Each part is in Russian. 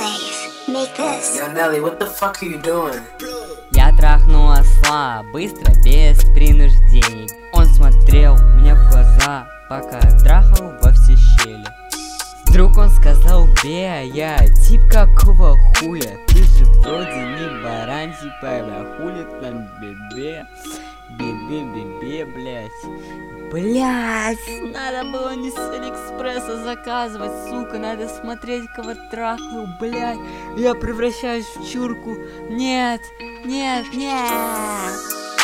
DJs, make this. Yo, Nelly, what the fuck are you doing? Я трахнул осла, быстро, без принуждений. Он смотрел мне в глаза, пока я трахал во все щели. Вдруг он сказал: бе, я тип какого хуя? Ты же вроде не баран, типа, бля, хули там бебе. Бебе, блять. Блять, надо было не с Алиэкспресса заказывать, сука, надо смотреть, кого трахаю, блять. Я превращаюсь в чурку. Нет, нет, нет.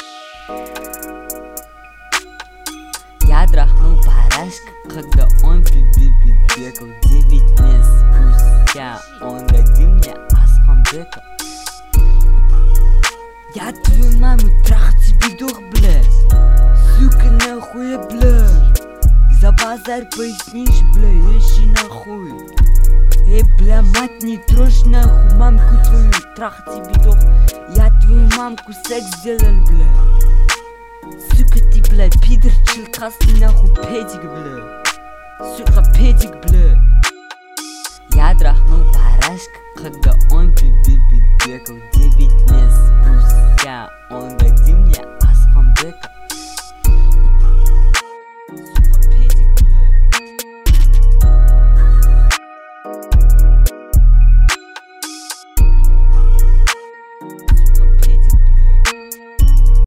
Я трахнул барашка, когда он бегал 9 месяцев спустя. Он родил мне Асхамбека. Я твою маму трахать бедох, блядь. Сука, нахуй, блядь. За базар пояснишь, блядь, ищи нахуй. Бля, мать, не трожь нахуй мамку твою, трахать бедох. Я твою мамку секс сделал, блядь. Сука, ты, блядь, пидор, челкастый, нахуй, педик, блядь. Сука, педик, блядь. Я трахнул барашка, когда он бегал